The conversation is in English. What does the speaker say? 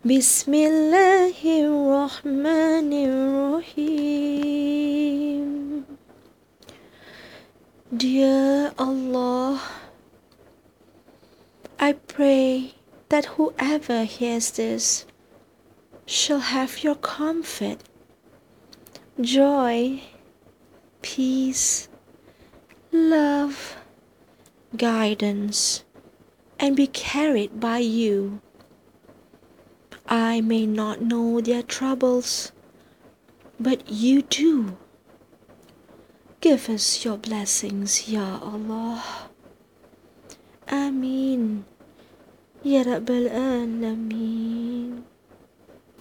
Bismillahirrahmanirrahim. Dear Allah, I pray that whoever hears this shall have your comfort, joy, peace, love, guidance, and be carried by you. I may not know their troubles, but you do. Give us your blessings, Ya Allah. Ameen. Ya Rabbal Alameen.